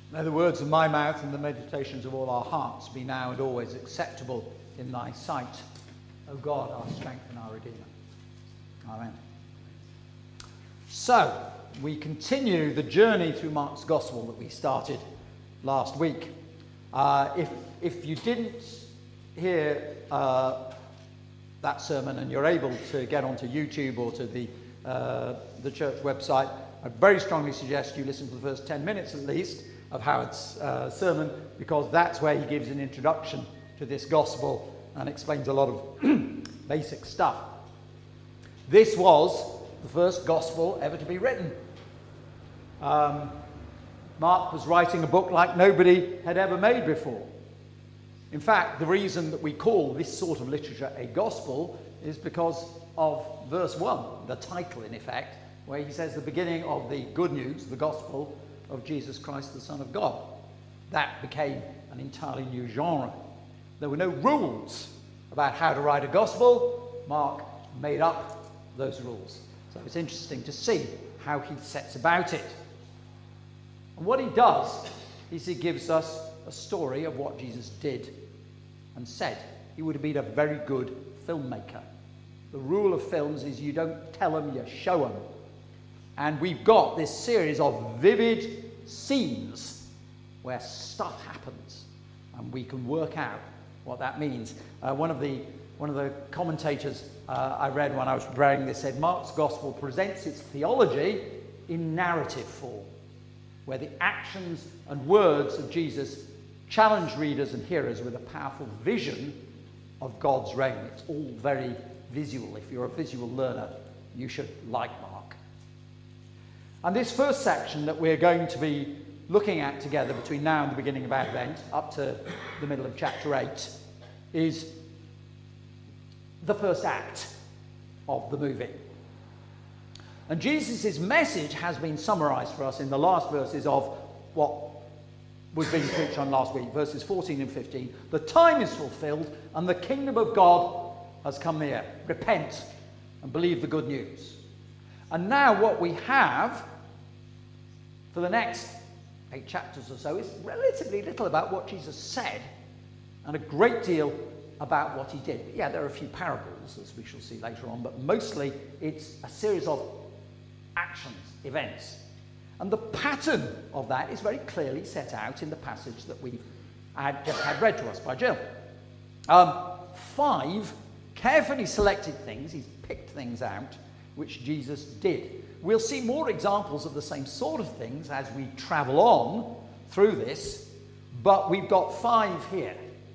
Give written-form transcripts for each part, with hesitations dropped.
May the words of my mouth and the meditations of all our hearts be now and always acceptable in thy sight, O God, our strength and our Redeemer. Amen. So, we continue the journey through Mark's Gospel that we started last week. If you didn't hear that sermon and you're able to get onto YouTube or to the church website, I very strongly suggest you listen to the first 10 minutes at least of Howard's sermon, because that's where he gives an introduction to this gospel and explains a lot of basic stuff. This was the first gospel ever to be written. Mark was writing a book like nobody had ever made before. In fact, the reason that we call this sort of literature a gospel is because of verse 1, the title in effect, where he says the beginning of the good news, the gospel of Jesus Christ, the Son of God. That became an entirely new genre. There were no rules about how to write a gospel. Mark made up those rules. So it's interesting to see how he sets about it. And what he does is he gives us a story of what Jesus did and said. He would have been a very good filmmaker. The rule of films is you don't tell them, you show them. And we've got this series of vivid scenes where stuff happens, and we can work out what that means. One of the commentators I read when I was preparing this said Mark's Gospel presents its theology in narrative form, where the actions and words of Jesus challenge readers and hearers with a powerful vision of God's reign. It's all very visual. If you're a visual learner, you should like Mark. And this first section that we're going to be looking at together between now and the beginning of Advent, up to the middle of chapter 8, is the first act of the movie. And Jesus' message has been summarized for us in the last verses of what was being preached on last week, verses 14 and 15. The time is fulfilled and the kingdom of God has come near. Repent and believe the good news. And now what we have for the next 8 chapters or so is relatively little about what Jesus said and a great deal about what he did. Yeah, there are a few parables, as we shall see later on, but mostly it's a series of actions, events. And the pattern of that is very clearly set out in the passage that we've just had read to us by Jill. 5 carefully selected things, he's picked things out, which Jesus did. We'll see more examples of the same sort of things as we travel on through this, but we've got 5 here.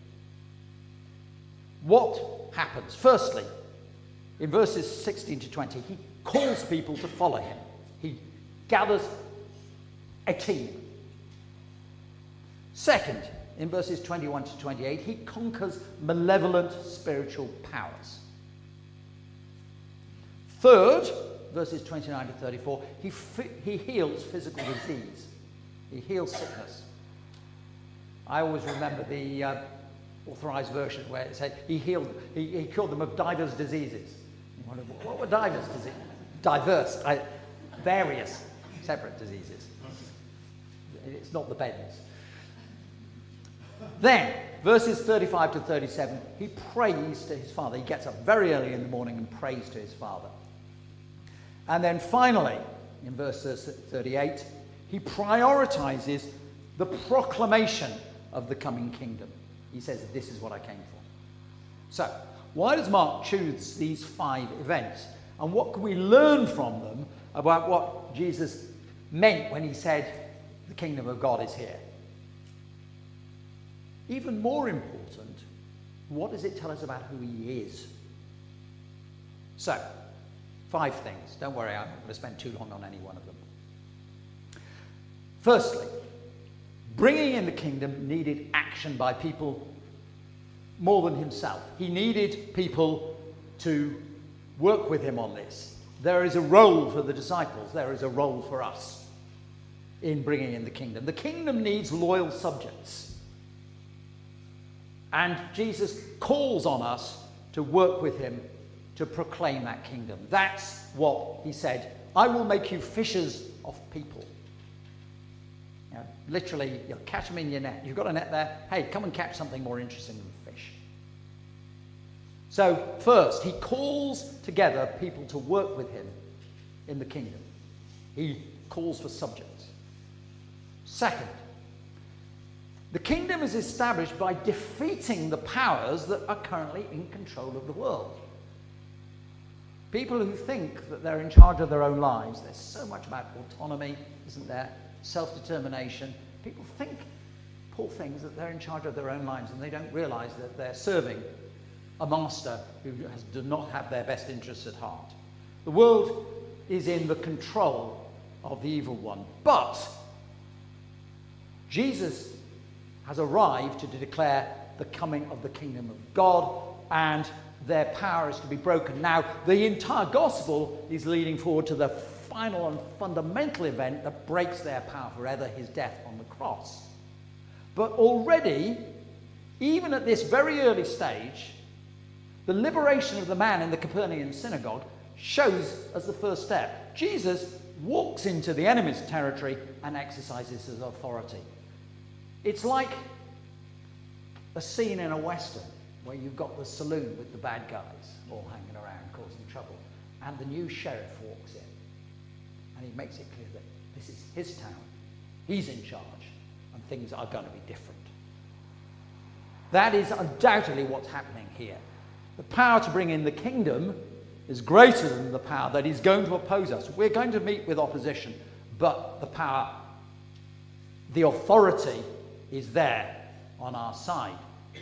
What happens? Firstly, in verses 16 to 20, he calls people to follow him. He gathers a team. Second, in verses 21 to 28, he conquers malevolent spiritual powers. Third, verses 29 to 34, he heals physical disease. He heals sickness. I always remember the authorized version where it said he cured them of divers diseases. You wonder, what were divers diseases? Various separate diseases. It's not the bends. Then, verses 35 to 37, he prays to his Father. He gets up very early in the morning and prays to his Father. And then finally, in verse 38, he prioritizes the proclamation of the coming kingdom. He says, this is what I came for. So, why does Mark choose these 5 events? And what can we learn from them about what Jesus meant when he said, the kingdom of God is here? Even more important, what does it tell us about who he is? So, 5 things. Don't worry, I'm not going to spend too long on any one of them. Firstly, bringing in the kingdom needed action by people more than himself. He needed people to work with him on this. There is a role for the disciples. There is a role for us in bringing in the kingdom. The kingdom needs loyal subjects. And Jesus calls on us to work with him to proclaim that kingdom. That's what he said. I will make you fishers of people. You know, literally, you'll catch them in your net. You've got a net there. Hey, come and catch something more interesting than fish. So first, he calls together people to work with him in the kingdom. He calls for subjects. Second, the kingdom is established by defeating the powers that are currently in control of the world. People who think that they're in charge of their own lives. There's so much about autonomy, isn't there? Self-determination. People think, poor things, that they're in charge of their own lives, and they don't realize that they're serving a master who does not have their best interests at heart. The world is in the control of the evil one. But Jesus has arrived to declare the coming of the kingdom of God, and their power is to be broken. Now, the entire gospel is leading forward to the final and fundamental event that breaks their power forever, his death on the cross. But already, even at this very early stage, the liberation of the man in the Capernaum synagogue shows as the first step. Jesus walks into the enemy's territory and exercises his authority. It's like a scene in a Western where you've got the saloon with the bad guys all hanging around causing trouble, and the new sheriff walks in and he makes it clear that this is his town, he's in charge, and things are going to be different. That is undoubtedly what's happening here. The power to bring in the kingdom is greater than the power that is going to oppose us. We're going to meet with opposition, but the power, the authority is there on our side.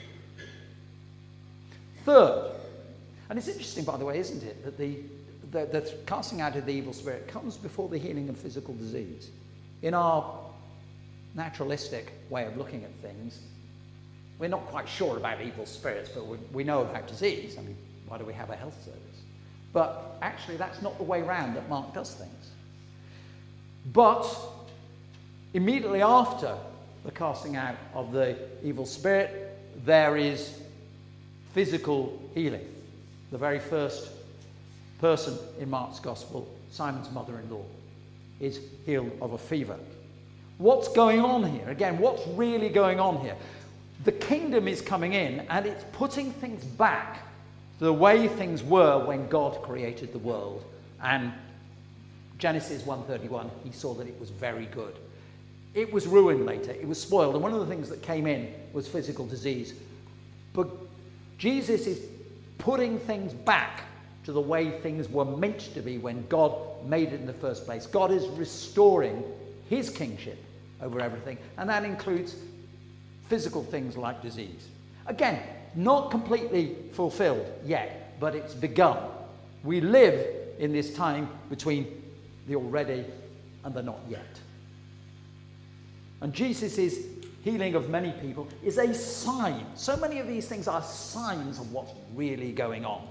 Third, and it's interesting, by the way, isn't it, that the casting out of the evil spirit comes before the healing of physical disease. In our naturalistic way of looking at things, we're not quite sure about evil spirits, but we know about disease. I mean, why do we have a health service? But actually, that's not the way round that Mark does things. But immediately after the casting out of the evil spirit, there is physical healing. The very first person in Mark's gospel, Simon's mother-in-law, is healed of a fever. What's going on here? Again, what's really going on here? The kingdom is coming in, and it's putting things back to the way things were when God created the world. And Genesis 1:31, he saw that it was very good. It was ruined later. It was spoiled. And one of the things that came in was physical disease. But Jesus is putting things back to the way things were meant to be when God made it in the first place. God is restoring his kingship over everything, and that includes physical things like disease. Again, not completely fulfilled yet, but it's begun. We live in this time between the already and the not yet. And Jesus' healing of many people is a sign. So many of these things are signs of what's really going on.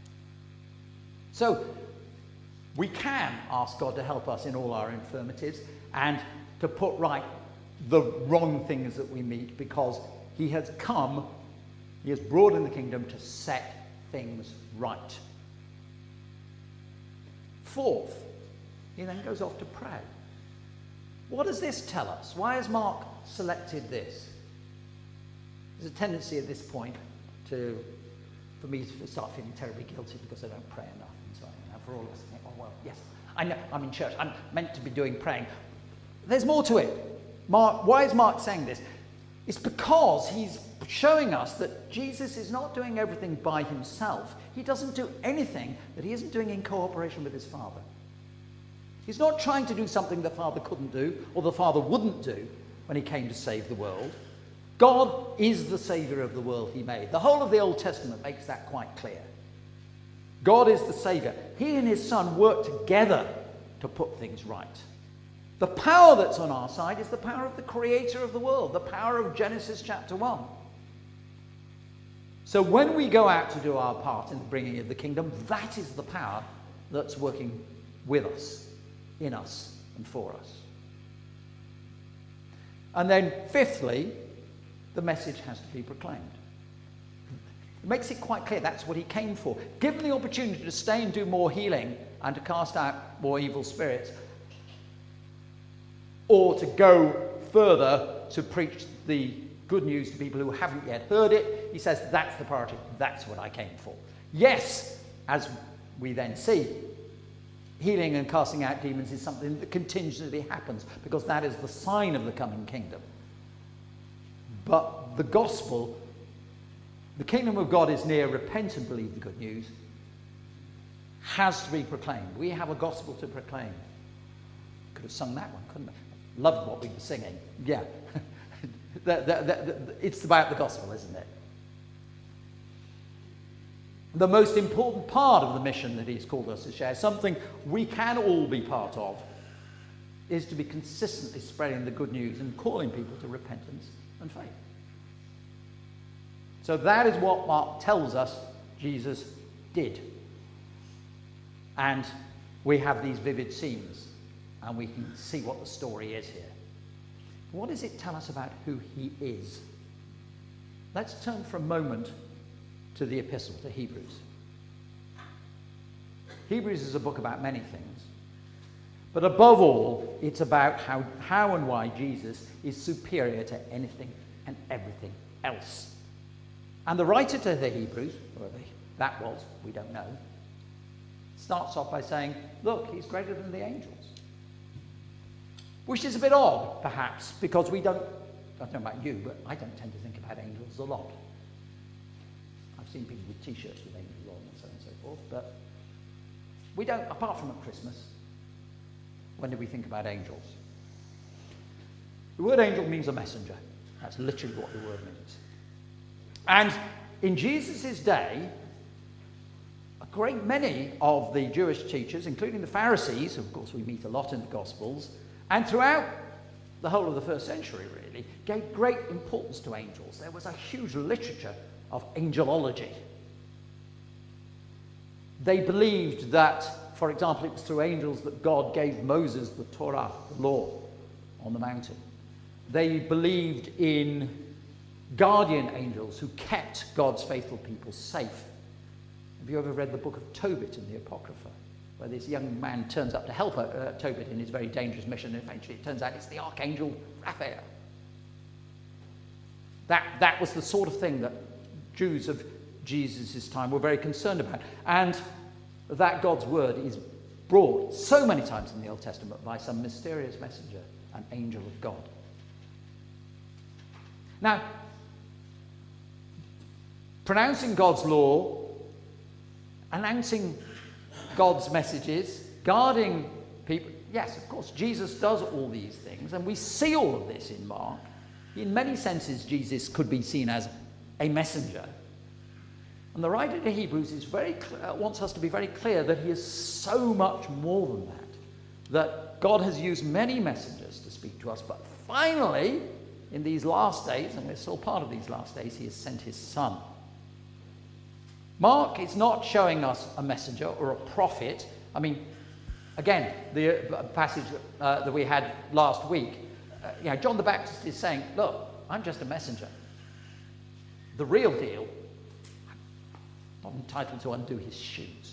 So we can ask God to help us in all our infirmities and to put right the wrong things that we meet, because he has come, he has brought in the kingdom to set things right. Fourth, he then goes off to pray. What does this tell us? Why has Mark selected this? There's a tendency at this point for me to start feeling terribly guilty because I don't pray enough. And so for all of us to think, oh, well, yes, I know, I'm in church, I'm meant to be doing praying. There's more to it. Mark, why is Mark saying this? It's because he's showing us that Jesus is not doing everything by himself. He doesn't do anything that he isn't doing in cooperation with his Father. He's not trying to do something the Father couldn't do or the Father wouldn't do when he came to save the world. God is the Saviour of the world he made. The whole of the Old Testament makes that quite clear. God is the Saviour. He and his Son work together to put things right. The power that's on our side is the power of the Creator of the world, the power of Genesis chapter 1. So when we go out to do our part in the bringing of the kingdom, that is the power that's working with us, in us, and for us. And then fifthly, the message has to be proclaimed. It makes it quite clear that's what he came for. Given the opportunity to stay and do more healing and to cast out more evil spirits, or to go further to preach the good news to people who haven't yet heard it. He says, that's the priority. That's what I came for. Yes, as we then see, healing and casting out demons is something that continually happens because that is the sign of the coming kingdom. But the gospel, the kingdom of God is near, repent and believe the good news, has to be proclaimed. We have a gospel to proclaim. Could have sung that one, couldn't we? Loved what we were singing. Yeah. It's about the gospel, isn't it? The most important part of the mission that he's called us to share, something we can all be part of, is to be consistently spreading the good news and calling people to repentance and faith. So that is what Mark tells us Jesus did. And we have these vivid scenes, and we can see what the story is here. What does it tell us about who he is? Let's turn for a moment to the epistle to Hebrews. Hebrews is a book about many things, but above all, it's about how and why Jesus is superior to anything and everything else. And the writer to the Hebrews, whoever that was, we don't know, starts off by saying, look, he's greater than the angels. Which is a bit odd, perhaps, because I don't know about you, but I don't tend to think about angels a lot. I've seen people with t-shirts with angels on and so on and so forth, but we don't, apart from at Christmas, when do we think about angels? The word angel means a messenger. That's literally what the word means. And in Jesus' day, a great many of the Jewish teachers, including the Pharisees, who of course we meet a lot in the Gospels, and throughout the whole of the first century really, gave great importance to angels. There was a huge literature of angelology. They believed that, for example, it was through angels that God gave Moses the Torah, the law, on the mountain. They believed in guardian angels who kept God's faithful people safe. Have you ever read the book of Tobit in the Apocrypha, where this young man turns up to help Tobit in his very dangerous mission, and eventually it turns out it's the archangel Raphael. That was the sort of thing that Jews of Jesus' time were very concerned about, and that God's word is brought so many times in the Old Testament by some mysterious messenger, an angel of God. Now, pronouncing God's law, announcing God's messages, guarding people. Yes, of course, Jesus does all these things, and we see all of this in Mark. In many senses, Jesus could be seen as a messenger. And the writer to Hebrews is wants us to be very clear that he is so much more than that God has used many messengers to speak to us, but finally, in these last days, and we're still part of these last days, he has sent his Son. Mark is not showing us a messenger or a prophet. I mean, again, the passage that we had last week, John the Baptist is saying, look, I'm just a messenger. The real deal, I'm not entitled to undo his shoes.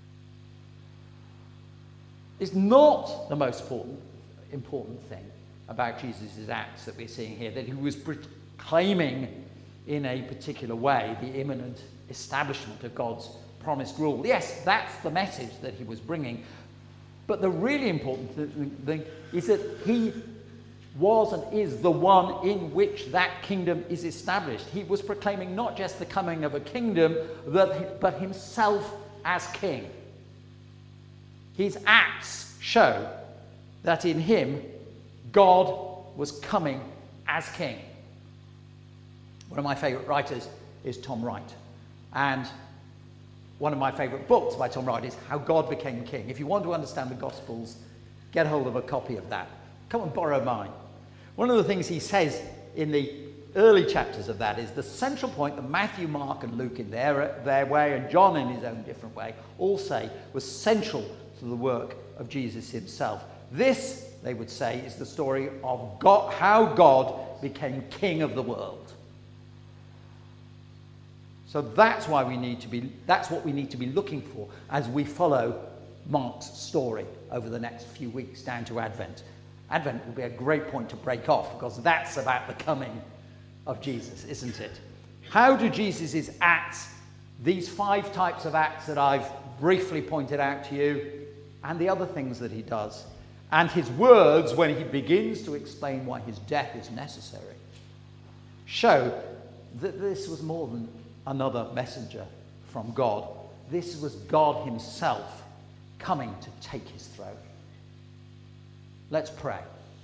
It's not the most important thing about Jesus' acts that we're seeing here, that he was proclaiming in a particular way the imminent establishment of God's promised rule. Yes, that's the message that he was bringing. But the really important thing is that he was and is the one in which that kingdom is established. He was proclaiming not just the coming of a kingdom, but himself as king. His acts show that in him, God was coming as king. One of my favourite writers is Tom Wright. And one of my favourite books by Tom Wright is How God Became King. If you want to understand the Gospels, get hold of a copy of that. Come and borrow mine. One of the things he says in the early chapters of that is the central point that Matthew, Mark, and Luke in their way, and John in his own different way, all say was central to the work of Jesus himself. This, they would say, is the story of God, how God became king of the world. So that's what we need to be looking for as we follow Mark's story over the next few weeks down to Advent. Advent will be a great point to break off, because that's about the coming of Jesus, isn't it? How do Jesus' acts, these 5 types of acts that I've briefly pointed out to you, and the other things that he does, and his words when he begins to explain why his death is necessary, show that this was more than another messenger from God. This was God himself coming to take his throne. Let's pray.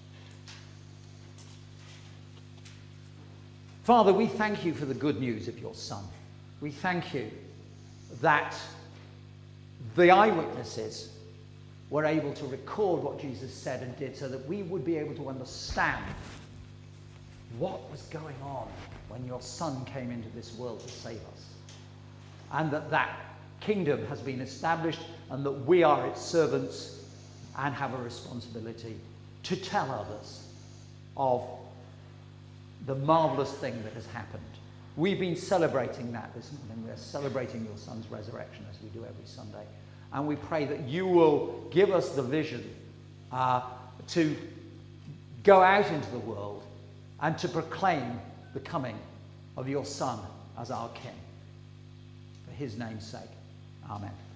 Father, we thank you for the good news of your Son. We thank you that the eyewitnesses were able to record what Jesus said and did, so that we would be able to understand what was going on when your Son came into this world to save us. And that kingdom has been established, and that we are its servants and have a responsibility to tell others of the marvelous thing that has happened. We've been celebrating that this morning. We're celebrating your Son's resurrection, as we do every Sunday. And we pray that you will give us the vision to go out into the world and to proclaim the coming of your Son as our King. For his name's sake. Amen.